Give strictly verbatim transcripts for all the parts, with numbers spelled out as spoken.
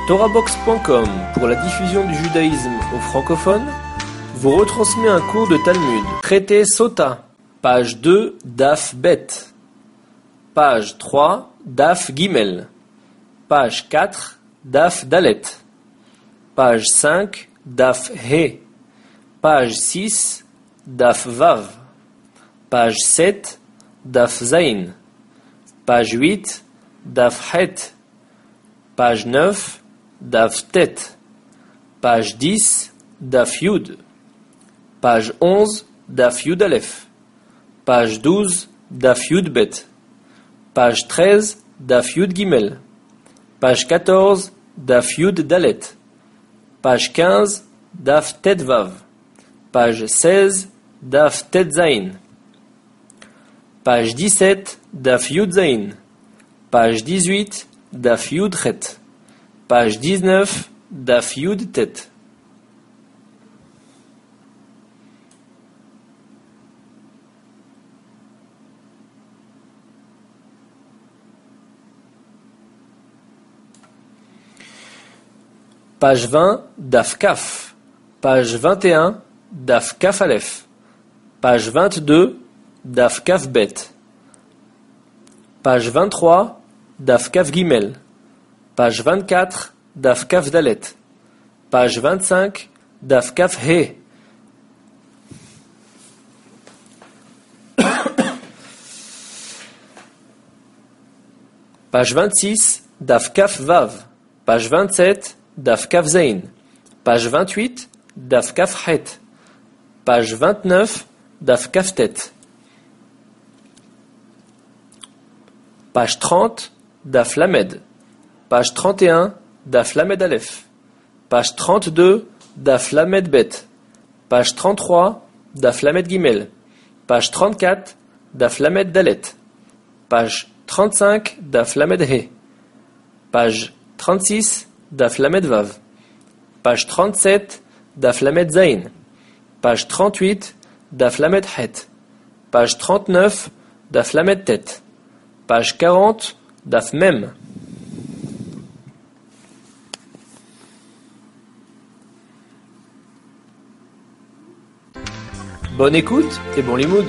Torahbox point com, pour la diffusion du judaïsme aux francophones, vous retransmet un cours de Talmud. Traité Sota, page deux, Daf Bet. Page trois, Daf Gimel. Page quatre, Daf Dalet. Page cinq, Daf He. Page six, Daf Vav. Page sept, Daf Zain. Page huit, Daf Het. Page neuf, Daf Tet. Page dix, Daf Yud. Page onze, Daf Yud Aleph. Page douze, Daf Yud Bet. Page treize, Daf Yud Gimel. Page quatorze, Daf Yud Dalet. Page quinze, Daf Tet Vav. Page seize, Daf Tet Zain. Page dix-sept, Daf Yud Zain. Page dix-huit, Daf Yud Chet. Page dix-neuf, Daf Yud Tet. Page vingt, Daf Kaf. Page vingt et un, Daf Kaf Aleph. Page vingt-deux, Daf Kaf Bet. Page vingt-trois, Daf Kaf Gimel. Page vingt-quatre, Daf Kaf Dalet. Page vingt-cinq, Daf Kaf He. Page vingt-six, Daf Kaf Vav. Page vingt-sept, Daf Kaf Zain. Page vingt-huit, Daf Kaf Het. Page vingt-neuf, Daf Kaf Tet. Page trente, Daf Lamed. Page trente et un, Daf Lamed Aleph. Page trente-deux, Daf Lamed Bet. Page trente-trois, Daf Lamed Gimel. Page trente-quatre, Daf Lamed Dalet. Page trente-cinq, Daf Lamed He. Page trente-six, Daf Lamed Vav. Page trente-sept, Daf Lamed Zain. Page trente-huit, Daf Lamed Het. Page trente-neuf, Daf Lamed Tet. Page quarante, Daf Mem. Bonne écoute et bon limoud.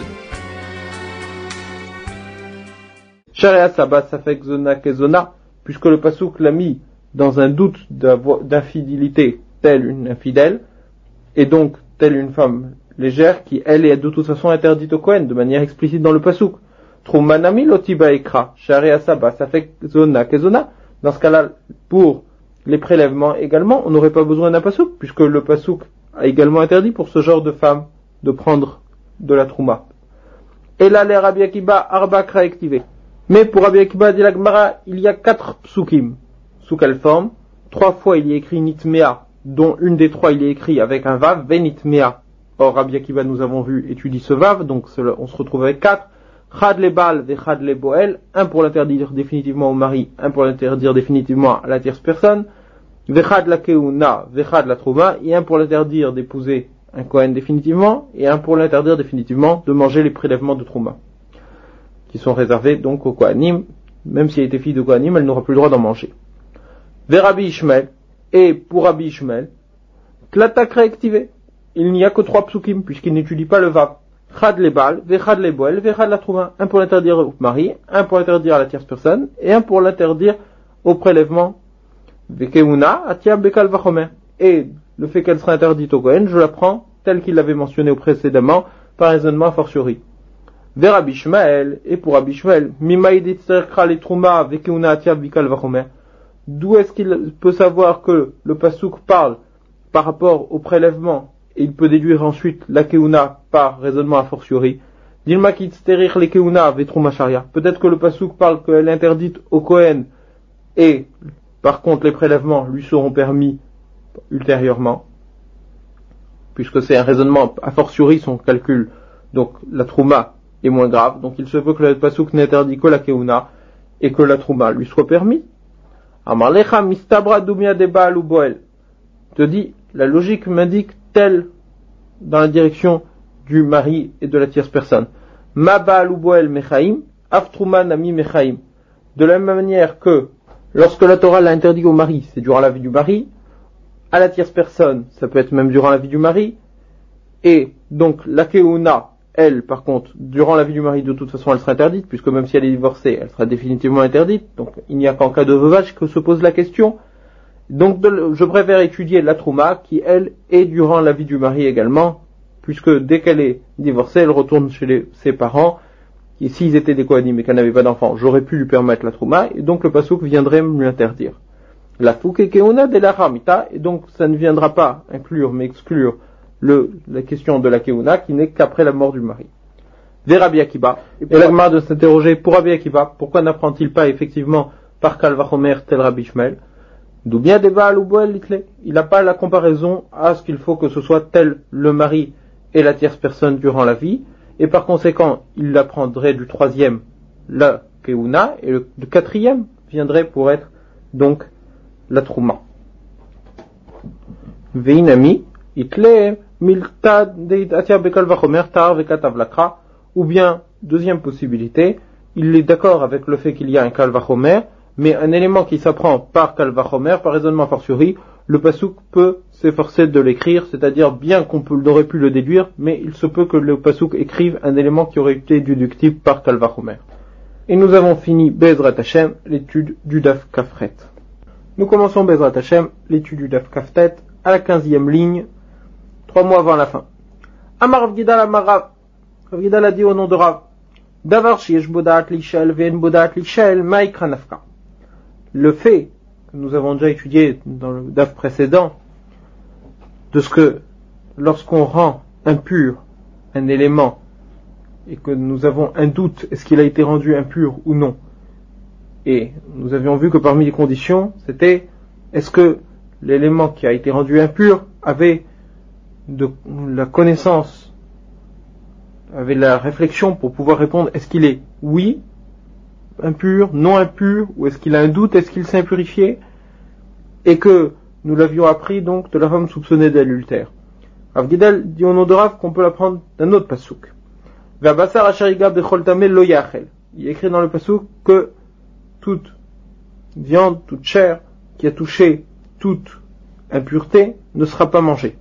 Sharia Sabat Safek Zona Kezona, puisque le pasouk l'a mis dans un doute d'infidélité, telle une infidèle, et donc telle une femme légère, qui elle est de toute façon interdite au Kohen, de manière explicite dans le pasouk. Troumanami lotiba ekra, Sharia Sabat Safek Zona Kezona, dans ce cas-là, pour les prélèvements également, on n'aurait pas besoin d'un pasouk, puisque le pasouk a également interdit pour ce genre de femme de prendre de la trouma. Et là, les Rabbi Akiba, arba kraektive. Mais pour Rabbi Akiba, dit la Gemara, il y a quatre psukim. Sous quelle forme? Trois fois il y a écrit nitmea, dont une des trois il y a écrit avec un vav, venitmea. Or, Rabbi Akiba, nous avons vu, étudie ce vav, donc on se retrouve avec quatre. Chad le bal, vechad le boel, un pour l'interdire définitivement au mari, un pour l'interdire définitivement à la tierce personne. Vechad la keuna, vechad la trouma, et un pour l'interdire d'épouser un Kohen définitivement, et un pour l'interdire définitivement de manger les prélèvements de Trouma, qui sont réservés donc au Kohanim. Même si elle était fille de Kohanim, elle n'aura plus le droit d'en manger. Vers Rabbi Ishmael, et pour Rabbi Ishmael, Tlatak réactivé, il n'y a que trois psukim, puisqu'il n'étudie pas le Vav. Chad le bal, vechad le boel, vechad la Trouma, un pour l'interdire au mari, un pour l'interdire à la tierce personne, et un pour l'interdire au prélèvement. Vekeuna, atia bekal vachomer, et le fait qu'elle sera interdite au Kohen, je la prends tel qu'il l'avait mentionné précédemment, par raisonnement a fortiori. Vers Rabbi Ishmael, et pour Rabbi Ishmael, Mimaïdit Serkra le Trouma, Vekeuna Atia Bikal Vachomer. D'où est-ce qu'il peut savoir que le Passouk parle par rapport au prélèvement, et il peut déduire ensuite la Keuna par raisonnement a fortiori? Dilma Kitsterir le Keuna Vetrouma Sharia. Peut-être que le Passouk parle qu'elle est interdite au Kohen, et par contre les prélèvements lui seront permis ultérieurement, puisque c'est un raisonnement a fortiori son calcul, donc la trouma est moins grave, donc il se peut que le pasouk n'interdit que la keuna et que la trouma lui soit permis. Amarlecha mistabra dumia de baal ou boel, te dit, la logique m'indique telle dans la direction du mari et de la tierce personne. Ma baal ou boel mechaim, af trouma nami mechaim. De la même manière que Lorsque la Torah l'a interdit au mari, c'est durant la vie du mari. À la tierce personne, ça peut être même durant la vie du mari. Et donc la keuna, elle, par contre, durant la vie du mari, de toute façon, elle sera interdite, puisque même si elle est divorcée, elle sera définitivement interdite. Donc il n'y a qu'en cas de veuvage que se pose la question. Donc de, je préfère étudier la trouma, qui, elle, est durant la vie du mari également, puisque dès qu'elle est divorcée, elle retourne chez les, ses parents, et s'ils étaient des kohanim et qu'elle n'avait pas d'enfant, j'aurais pu lui permettre la trouma, et donc le pasouk viendrait me l'interdire. La fouke keuna de la ramita, et donc ça ne viendra pas inclure, mais exclure le, la question de la keuna, qui n'est qu'après la mort du mari. Vers Rabbi Akiba, et la Gemara de s'interroger, pour Rabbi Akiba, pourquoi n'apprend-il pas effectivement par Kalvachomer tel Rabbi Shmuel? D'où bien des Baal ou Boel litle. Il n'a pas la comparaison à ce qu'il faut que ce soit tel le mari et la tierce personne durant la vie, et par conséquent, il l'apprendrait du troisième, la keuna, et le, le quatrième viendrait pour être donc la trouma. Veinami, itle, milta deidatia bekal vachomer tar vekatav lakra, ou bien, deuxième possibilité, il est d'accord avec le fait qu'il y a un kal vachomer, mais un élément qui s'apprend par kal vachomer, par raisonnement fortiori, le pasouk peut s'efforcer de l'écrire, c'est-à-dire bien qu'on peut, aurait pu le déduire, mais il se peut que le pasouk écrive un élément qui aurait été déductible par kal vachomer. Et nous avons fini Bezrat Hashem, l'étude du Daf Kafret. Nous commençons Bezrat Hashem, l'étude du Daf Kaftet, à la quinzième ligne, trois mois avant la fin. Amar Rav Gidal Amarav, Rav Gidal a dit au nom de Rav, Davar sheyesh bodaat lishel ve'en bodaat lishel ma'ikra nafka. Le fait que nous avons déjà étudié dans le Daf précédent, de ce que lorsqu'on rend impur un élément et que nous avons un doute, est-ce qu'il a été rendu impur ou non, et nous avions vu que parmi les conditions, c'était est-ce que l'élément qui a été rendu impur avait de la connaissance, avait la réflexion pour pouvoir répondre est-ce qu'il est oui impur, non impur, ou est-ce qu'il a un doute, est-ce qu'il s'est impurifié, et que nous l'avions appris donc de la femme soupçonnée d'adultère. Rav Gidal dit au nom de Rav qu'on peut l'apprendre d'un autre pasouk. Il est écrit dans le pasouk que toute viande, toute chair qui a touché toute impureté ne sera pas mangée.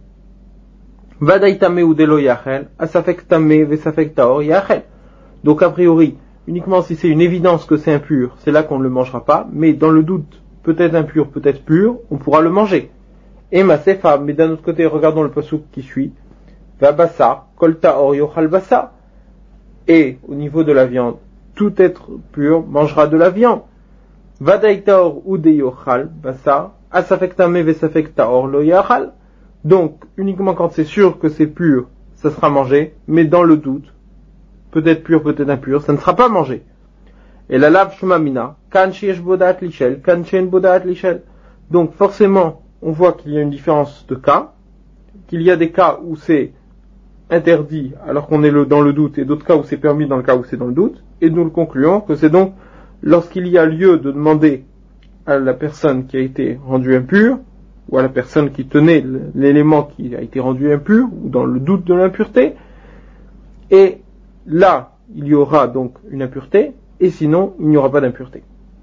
Donc a priori, uniquement si c'est une évidence que c'est impur, c'est là qu'on ne le mangera pas, mais dans le doute, peut-être impur, peut-être pur, on pourra le manger. Et ma sefa, mais d'un autre côté, regardons le pasouk qui suit. Va bassa, kolta or yochal bassa. Et au niveau de la viande, tout être pur mangera de la viande. Va daita or ude yochal bassa, asafektame vesafekta or lo yachal. Donc, uniquement quand c'est sûr que c'est pur, ça sera mangé, mais dans le doute, peut-être pur, peut-être impur, ça ne sera pas mangé. Et la lave shumamina, kan sheyesh bodaat lishel, kan she'en bodaat lishel. Donc forcément, on voit qu'il y a une différence de cas, qu'il y a des cas où c'est interdit alors qu'on est le, dans le doute, et d'autres cas où c'est permis dans le cas où c'est dans le doute, et nous le concluons que c'est donc lorsqu'il y a lieu de demander à la personne qui a été rendue impure, ou à la personne qui tenait l'élément qui a été rendu impur, ou dans le doute de l'impureté, et là, il y aura donc une impureté, et sinon, il n'y aura pas d'impureté.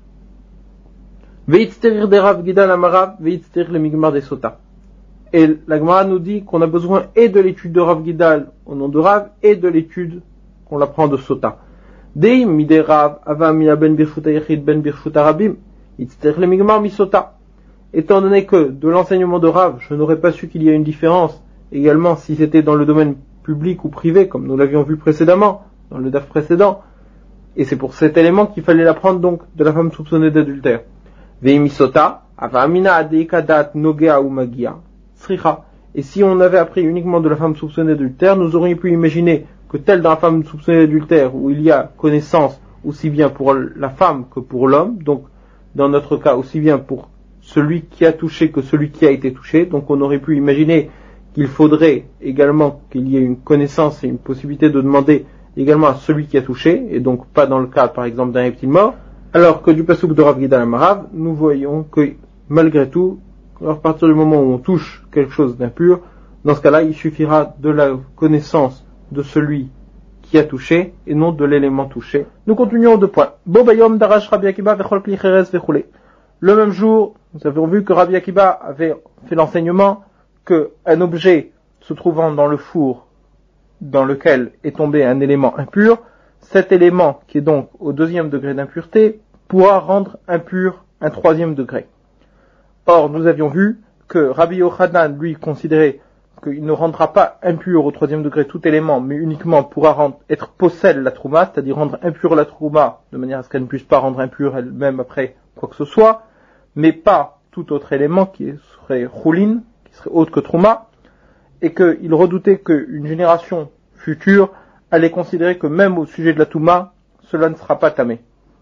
Veitzterir de Rav Gidal Amarav, veitzterir le migmar des sota. Et la Gemara nous dit qu'on a besoin et de l'étude de Rav Gidal au nom de Rav, et de l'étude qu'on apprend de sota. Dei mide Rav, ava mina ben birchuta yechid ben birchuta rabim, veitzterir le migmar mi sota. Étant donné que de l'enseignement de Rav, je n'aurais pas su qu'il y a une différence, également si c'était dans le domaine public ou privé, comme nous l'avions vu précédemment, dans le daf précédent, et c'est pour cet élément qu'il fallait l'apprendre donc de la femme soupçonnée d'adultère. Veimisota, avamina adeikadat nogea ou magia, sricha. Et si on avait appris uniquement de la femme soupçonnée d'adultère, nous aurions pu imaginer que telle dans la femme soupçonnée d'adultère, où il y a connaissance aussi bien pour la femme que pour l'homme, donc dans notre cas aussi bien pour celui qui a touché que celui qui a été touché, donc on aurait pu imaginer qu'il faudrait également qu'il y ait une connaissance et une possibilité de demander également à celui qui a touché, et donc pas dans le cas par exemple d'un reptile mort, alors que du pasouk de Rav Gidal Amarav, nous voyons que malgré tout, à partir du moment où on touche quelque chose d'impur, dans ce cas-là, il suffira de la connaissance de celui qui a touché, et non de l'élément touché. Nous continuons de points. Bo bayom darash Rabbi Akiba vechol kli cherez vechule. Le même jour, nous avons vu que Rabbi Akiba avait fait l'enseignement qu'un objet se trouvant dans le four dans lequel est tombé un élément impur, cet élément, qui est donc au deuxième degré d'impureté, pourra rendre impur un troisième degré. Or, nous avions vu que Rabbi Yochanan, lui, considérait qu'il ne rendra pas impur au troisième degré tout élément, mais uniquement pourra rendre, être possède la trouma, c'est-à-dire rendre impure la trouma, de manière à ce qu'elle ne puisse pas rendre impure elle-même après quoi que ce soit, mais pas tout autre élément qui serait choulin, qui serait autre que trouma, et qu'il redoutait qu'une génération future allait considérer que même au sujet de la touma, cela ne sera pas tamé,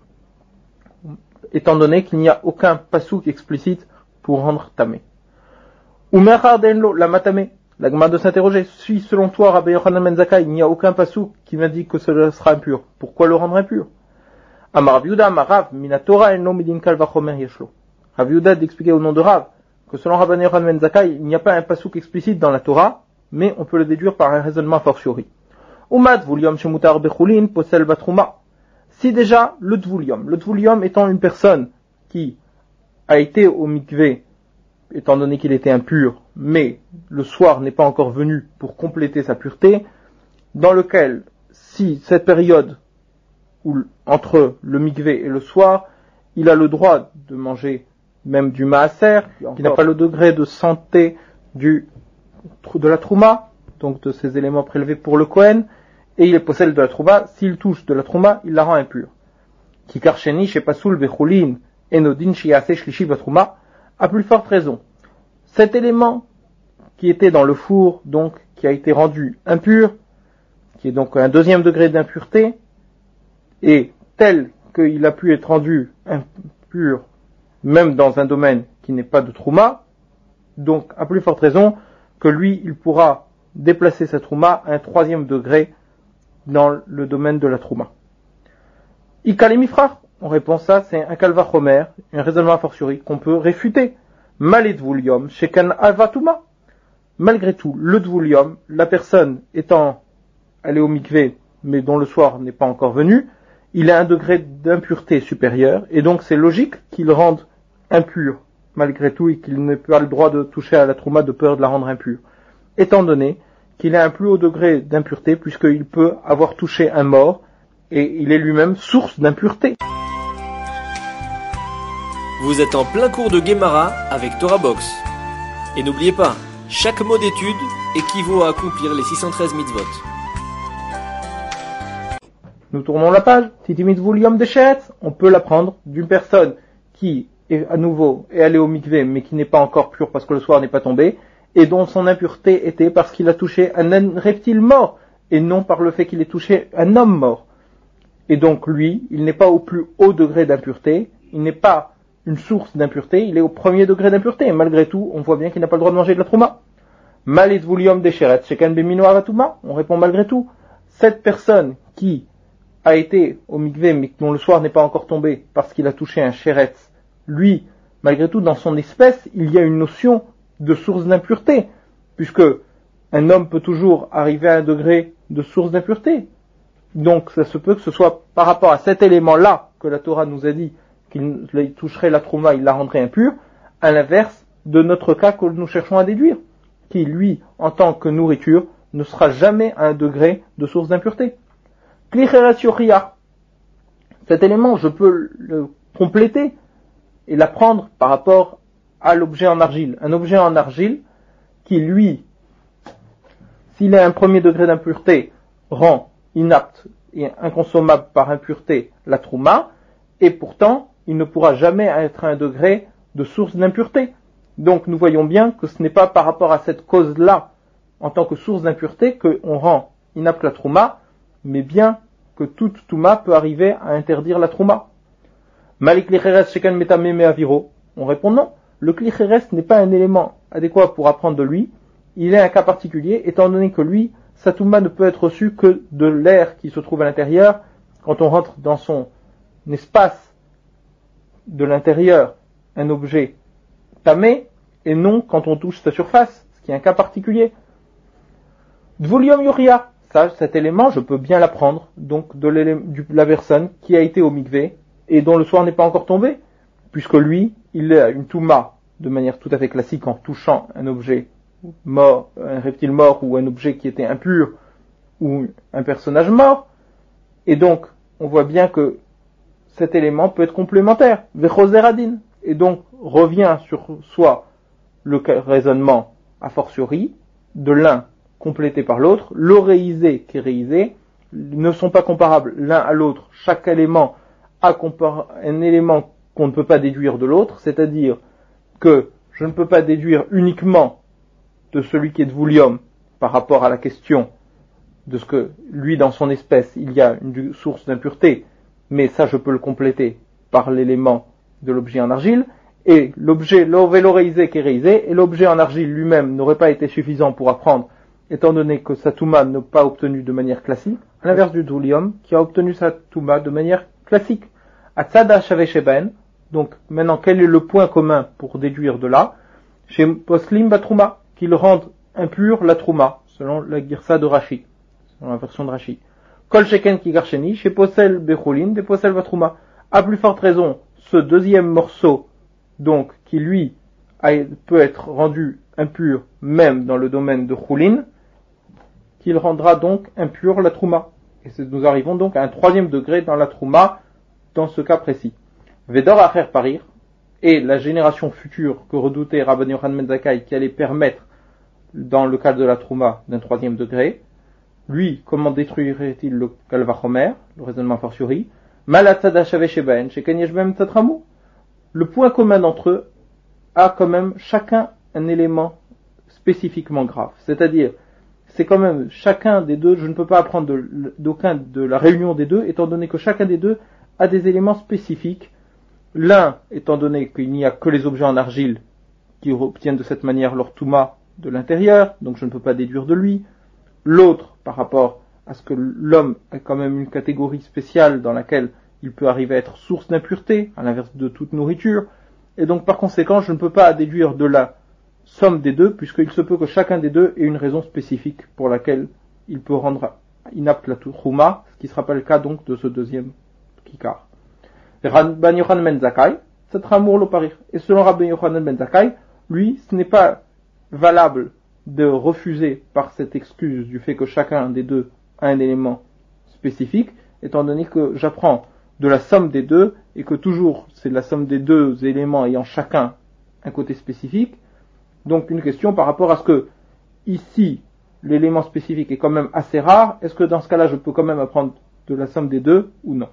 étant donné qu'il n'y a aucun pasouk explicite pour rendre tamé. Ou merhar denlo la matamé. La Gemara de s'interroger, si selon toi, Rabbi Yochanan ben Zakkai, il n'y a aucun pasouk qui m'indique que cela sera impur, pourquoi le rendre impur? Amar Rav Yehuda, Amar Rav, mina Torah elno midin kal vachomer yeshlo. Rav Yehuda d'expliquer au nom de Rav que selon Rabbi Yochanan ben Zakkai, il n'y a pas un pasouk explicite dans la Torah, mais on peut le déduire par un raisonnement a fortiori. Umad vulium shemutar bechulin posel batrouma. Si déjà le dvulium, le dvulium étant une personne qui a été au mikvé, étant donné qu'il était impur, mais le soir n'est pas encore venu pour compléter sa pureté, dans lequel, si cette période où, entre le mikvé et le soir, il a le droit de manger même du maaser, qui n'a pas le degré de santé du, de la trouma, donc de ces éléments prélevés pour le Kohen, et il est possède de la trouma, s'il touche de la trouma, il la rend impure. Kikar sheni shepasul bechulin enodin shiase shlishi batrouma, à plus forte raison. Cet élément qui était dans le four, donc, qui a été rendu impur, qui est donc un deuxième degré d'impureté, et tel qu'il a pu être rendu impur, même dans un domaine qui n'est pas de trouma, donc, à plus forte raison, que lui, il pourra déplacer sa trouma à un troisième degré dans le domaine de la trouma. Ikalemifrach, on répond ça, c'est un kalvachomer, un raisonnement a fortiori qu'on peut réfuter. Malet dvulium, shekan avatuma. Malgré tout, le dvulium, la personne étant allée au mikvé, mais dont le soir n'est pas encore venu, il a un degré d'impureté supérieur, et donc c'est logique qu'il rende impur, malgré tout, et qu'il n'ait pas le droit de toucher à la trouma de peur de la rendre impure. Étant donné qu'il a un plus haut degré d'impureté, puisqu'il peut avoir touché un mort, et il est lui-même source d'impureté. Vous êtes en plein cours de Gemara avec Torah Box. Et n'oubliez pas, chaque mot d'étude équivaut à accomplir les six cent treize mitzvot. Nous tournons la page. Titimit vulium de Sheretz, on peut l'apprendre d'une personne qui est à nouveau est allée au mikvé, mais qui n'est pas encore pure parce que le soir n'est pas tombé, et dont son impureté était parce qu'il a touché un reptile mort, et non par le fait qu'il ait touché un homme mort. Et donc lui, il n'est pas au plus haut degré d'impureté, il n'est pas une source d'impureté, il est au premier degré d'impureté, et malgré tout, on voit bien qu'il n'a pas le droit de manger de la trouma. Malit vulium de Sheretz, shekan bemino avatuma, on répond malgré tout, cette personne qui a été au mikvé, mais dont le soir n'est pas encore tombé, parce qu'il a touché un Sheretz, lui, malgré tout, dans son espèce, il y a une notion de source d'impureté, puisque un homme peut toujours arriver à un degré de source d'impureté. Donc, ça se peut que ce soit par rapport à cet élément-là que la Torah nous a dit qu'il toucherait la trouma, il la rendrait impure, à l'inverse de notre cas que nous cherchons à déduire, qui, lui, en tant que nourriture, ne sera jamais à un degré de source d'impureté. Cet élément, je peux le compléter et l'apprendre par rapport à l'objet en argile. Un objet en argile qui, lui, s'il a un premier degré d'impureté, rend inapte et inconsommable par impureté la trouma, et pourtant, il ne pourra jamais être à un degré de source d'impureté. Donc nous voyons bien que ce n'est pas par rapport à cette cause-là, en tant que source d'impureté, qu'on rend inapte la trouma, mais bien que toute touma peut arriver à interdire la trouma. Malik licheres shekan metame me aviro. On répond non. Le klicheres n'est pas un élément adéquat pour apprendre de lui. Il est un cas particulier, étant donné que lui, sa touma ne peut être reçue que de l'air qui se trouve à l'intérieur, quand on rentre dans son espace de l'intérieur, un objet tamé, et non quand on touche sa surface, ce qui est un cas particulier. Dvulium yuria, ça, cet élément, je peux bien l'apprendre, donc de la personne qui a été au mikvé, et dont le soir n'est pas encore tombé, puisque lui, il a une touma de manière tout à fait classique en touchant un objet mort, un reptile mort ou un objet qui était impur ou un personnage mort, et donc on voit bien que cet élément peut être complémentaire, vechoseradin, et donc revient sur soi le raisonnement a fortiori de l'un complété par l'autre, l'oréisé kéréisé ne sont pas comparables l'un à l'autre, chaque élément a compar- un élément qu'on ne peut pas déduire de l'autre, c'est-à-dire que je ne peux pas déduire uniquement de celui qui est de Voulium par rapport à la question de ce que lui dans son espèce il y a une source d'impureté, mais ça je peux le compléter par l'élément de l'objet en argile, et l'objet l'ovéloréisé kéréisé, et l'objet en argile lui-même n'aurait pas été suffisant pour apprendre, étant donné que sa touma n'a pas obtenu de manière classique, à l'inverse du Voulium qui a obtenu sa touma de manière classique. Atzada shavesheben, donc maintenant quel est le point commun pour déduire de là, chez Poslim Batrouma, qu'il rende impur la Trouma, selon la Girsa de Rashi, selon la version de Rashi. Kol Sheken ki Garsheni, chez Posel Bechulin, des Posel Batrouma. À plus forte raison, ce deuxième morceau, donc, qui lui a, peut être rendu impur même dans le domaine de Chulin, qu'il rendra donc impur la Trouma. Et nous arrivons donc à un troisième degré dans la Trouma, dans ce cas précis. Vedor Acher Parir, et la génération future que redoutait Rabban Yochanan ben Zakkai, qui allait permettre, dans le cas de la Trouma, d'un troisième degré, lui, comment détruirait-il le Kalvachomer, le raisonnement fortiori, Malatzada Shavesheben, Sheken Yeshbem Tatramu. Le point commun d'entre eux a quand même chacun un élément spécifiquement grave. C'est-à-dire, c'est quand même chacun des deux, je ne peux pas apprendre de, d'aucun de la réunion des deux, étant donné que chacun des deux a des éléments spécifiques. L'un, étant donné qu'il n'y a que les objets en argile qui obtiennent de cette manière leur touma de l'intérieur, donc je ne peux pas déduire de lui. L'autre, par rapport à ce que l'homme a quand même une catégorie spéciale dans laquelle il peut arriver à être source d'impureté, à l'inverse de toute nourriture, et donc par conséquent je ne peux pas déduire de la somme des deux, puisqu'il se peut que chacun des deux ait une raison spécifique pour laquelle il peut rendre inapte la Trouma, ce qui ne sera pas le cas donc de ce deuxième Kikar. Rabban Yochanan ben Zakkai, c'est Ramour lo parir. Et selon Rabban Yochanan ben Zakkai, lui, ce n'est pas valable de refuser par cette excuse du fait que chacun des deux a un élément spécifique, étant donné que j'apprends de la somme des deux, et que toujours c'est la somme des deux éléments ayant chacun un côté spécifique. Donc une question par rapport à ce que, ici, l'élément spécifique est quand même assez rare, est-ce que dans ce cas-là je peux quand même apprendre de la somme des deux, ou non?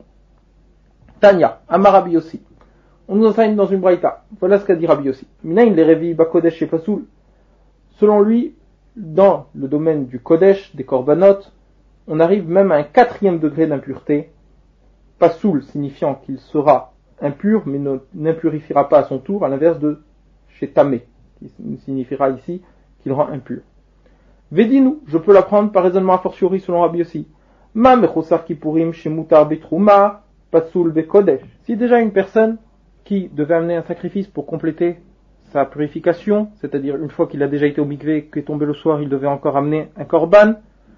Tanya, Amar Rabbi Yossi. On nous enseigne dans une braïta. Voilà ce qu'a dit Rabbi Yossi. Minayin les revi bakodesh et pasoul. Selon lui, dans le domaine du kodesh, des korbanot, on arrive même à un quatrième degré d'impureté. Pasoul signifiant qu'il sera impur, mais ne, n'impurifiera pas à son tour, à l'inverse de chez Tamé, qui signifiera ici qu'il rend impur. Vedinu, je peux l'apprendre par raisonnement a fortiori selon Rabbi Yossi. Ma mechosar kipurim shemutar betrouma, pasoul bekodesh. Si déjà une personne qui devait amener un sacrifice pour compléter sa purification, c'est-à-dire une fois qu'il a déjà été au mikvé, qu'il est tombé le soir, il devait encore amener un korban,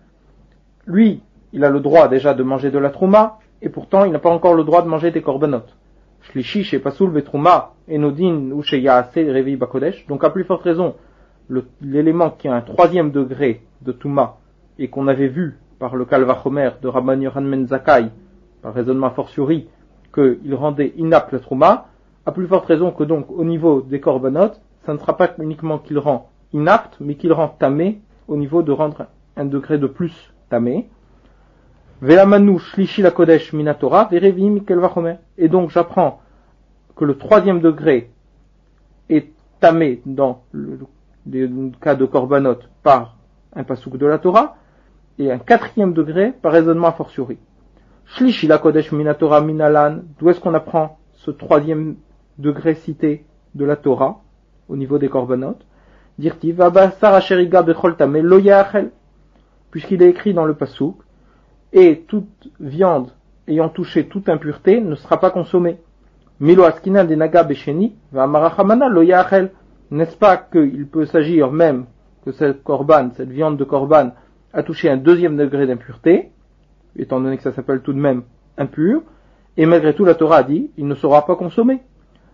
lui, il a le droit déjà de manger de la trouma, et pourtant il n'a pas encore le droit de manger des korbanot. Shlishi chez pasoul betrouma, enodin ou chez yaase revi bakodesh. Donc à plus forte raison, le, l'élément qui a un troisième degré de touma, et qu'on avait vu par le Kalvachomer de Rabban Yochanan ben Zakkai, par raisonnement fortiori, qu'il rendait inapte la trouma, à plus forte raison que donc au niveau des korbanot, ça ne sera pas uniquement qu'il rend inapte, mais qu'il rend tamé au niveau de rendre un degré de plus tamé. Velamanu shlishi la kodesh minatora verevi mikel vachomer. Et donc j'apprends que le troisième degré est tamé dans le, le cas de korbanot par un pasouk de la Torah, et un quatrième degré par raisonnement a fortiori. Shlishi la kodesh minatora minalan, d'où est-ce qu'on apprend ce troisième degré cité de la Torah au niveau des korbanot? Dirti vabasar asheriga bechol tamé lo yachel, puisqu'il est écrit dans le pasouk, et toute viande ayant touché toute impureté ne sera pas consommée. Milo askinan de naga besheni va marachamana lo yachel. N'est-ce pas qu'il peut s'agir même que cette korban, cette viande de korban, a touché un deuxième degré d'impureté, étant donné que ça s'appelle tout de même impur, et malgré tout la Torah a dit, il ne sera pas consommé.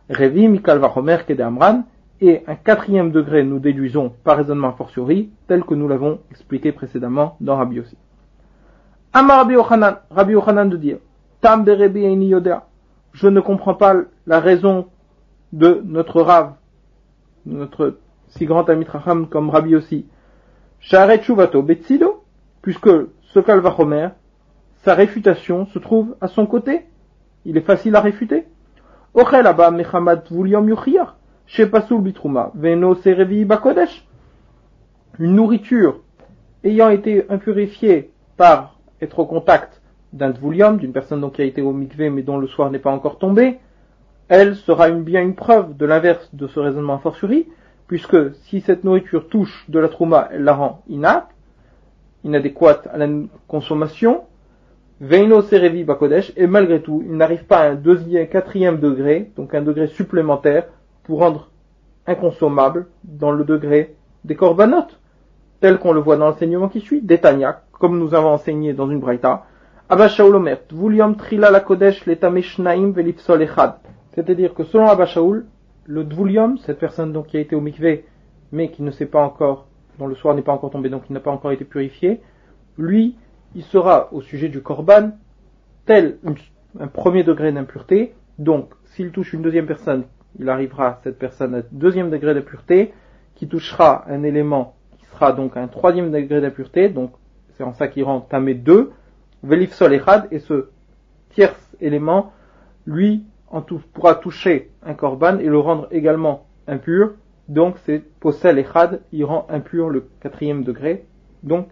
Revi Mikal Vachomer Kede Amran, et un quatrième degré nous déduisons par raisonnement a fortiori, tel que nous l'avons expliqué précédemment dans Rabbi Yossi. Amar Rabbi Yochanan, Rabbi Yochanan de dire, Tam de Rebi Eini Yodea, je ne comprends pas la raison de notre Rav, notre si grand ami Tracham comme Rabbi Yossi. Sha'aret Shuvato Betsido, puisque ce Kal Vachomer, sa réfutation se trouve à son côté. Il est facile à réfuter. Ochel Abba Mechamad Vuliom Yuchiyach, Shepasul Bitruma, Veno Serevi Bakodesh. Une nourriture ayant été impurifiée par être au contact d'un Dvulium, d'une personne donc qui a été au mikvé mais dont le soir n'est pas encore tombé, elle sera une, bien une preuve de l'inverse de ce raisonnement a fortiori, puisque si cette nourriture touche de la trouma, elle la rend inapte, inadéquate à la consommation, Veino Serevi Bakodesh, et malgré tout, il n'arrive pas à un deuxième, quatrième degré, donc un degré supplémentaire, pour rendre inconsommable dans le degré des korbanot, tel qu'on le voit dans l'enseignement qui suit, d'Etania, comme nous avons enseigné dans une braïta, Abba Shaul Omer, Dvuliom Trila la Kodesh letame shnaim velipsol echad. C'est-à-dire que selon Abba Shaul, le Dvuliom, cette personne donc qui a été au mikvé, mais qui ne sait pas encore, dont le soir n'est pas encore tombé, donc il n'a pas encore été purifié, lui, il sera au sujet du korban, tel une, un premier degré d'impureté, donc s'il touche une deuxième personne, il arrivera cette personne à un deuxième degré d'impureté, qui touchera un élément qui sera donc à un troisième degré d'impureté, donc c'est en ça qu'il rend tamé deux, velifsol echad, et ce tiers élément, lui, en tout, pourra toucher un korban et le rendre également impur, donc c'est posel echad, il rend impur le quatrième degré, donc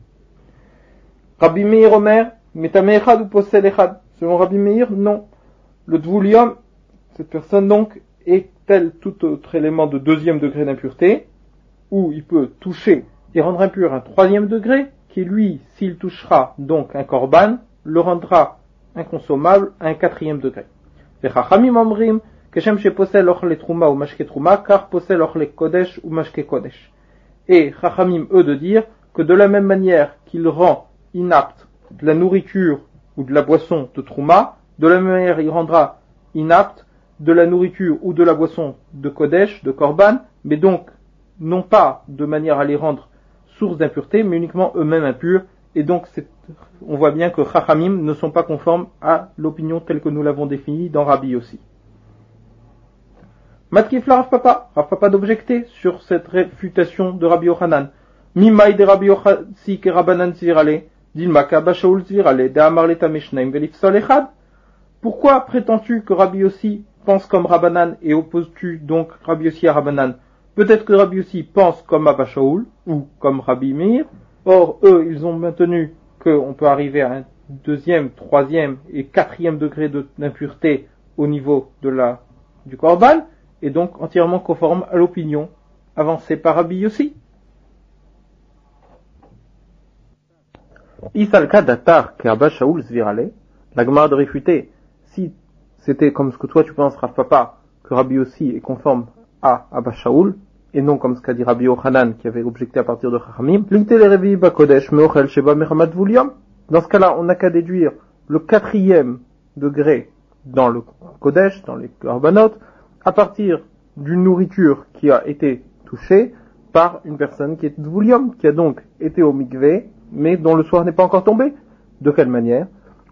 Rabbi Meir Omer, metame echad ou posel echad, selon Rabbi Meir, non, le dvulium, cette personne donc, est tel tout autre élément de deuxième degré d'impureté, où il peut toucher et rendre impur un troisième degré, qui lui, s'il touchera donc un korban, le rendra inconsommable à un quatrième degré. Les chachamim omrim, keshem she posel ochle truma ou mashke truma, car posel ochle kodesh ou mashke kodesh. Et chachamim, eux, de dire que de la même manière qu'il rend inapte de la nourriture ou de la boisson de truma, de la même manière il rendra inapte de la nourriture ou de la boisson de kodesh, de korban, mais donc non pas de manière à les rendre source d'impureté, mais uniquement eux-mêmes impurs, et donc c'est, on voit bien que Chachamim ne sont pas conformes à l'opinion telle que nous l'avons définie dans Rabbi aussi. Matkifla Rav Papa, Rav Papa d'objecter sur cette réfutation de Rabbi Yochanan. Mimaï de Rabbi Yochasi ke Rabbanan zvirale, dilma ka Abba Shaul zvirale, de amar letame shnaim velifsol echad. Pourquoi prétends-tu que Rabbi Yossi pense comme Rabbanan et opposes-tu donc Rabbi Yossi à Rabbanan? Peut-être que Rabbi Yossi pense comme Abba Shaul ou comme Rabbi Meir. Or, eux, ils ont maintenu qu'on peut arriver à un deuxième, troisième et quatrième degré de, d'impureté au niveau de la, du korban, et donc entièrement conforme à l'opinion avancée par Rabbi Yossi. Isalka datar que Abba Shaul zvirale, la Gemara de réfuter, si c'était comme ce que toi tu penses, Rav Papa, que Rabbi Yossi est conforme à Abba Shaul, et non comme ce qu'a dit Rabbi Yochanan qui avait objecté à partir de Chachamim, dans ce cas-là, on n'a qu'à déduire le quatrième degré dans le Kodesh, dans les Korbanot, à partir d'une nourriture qui a été touchée par une personne qui est Dvulium, qui a donc été au mikvé, mais dont le soir n'est pas encore tombé. De quelle manière?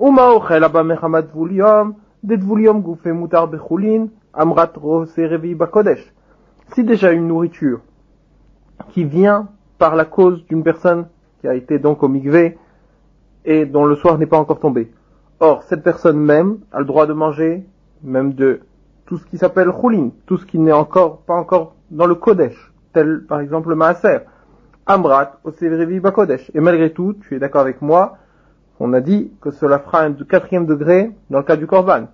Si déjà une nourriture qui vient par la cause d'une personne qui a été donc au mikvé et dont le soir n'est pas encore tombé. Or, cette personne même a le droit de manger même de tout ce qui s'appelle choulin, tout ce qui n'est encore pas encore dans le kodesh, tel par exemple le maaser, amrat au sevrevi bakodesh. Et malgré tout, tu es d'accord avec moi, on a dit que cela fera un quatrième degré dans le cas du korban.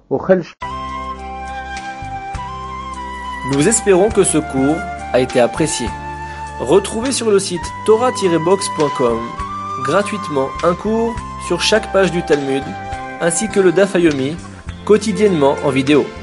Nous espérons que ce cours a été apprécié. Retrouvez sur le site torah tiret box point com gratuitement un cours sur chaque page du Talmud, ainsi que le Daf Yomi, quotidiennement en vidéo.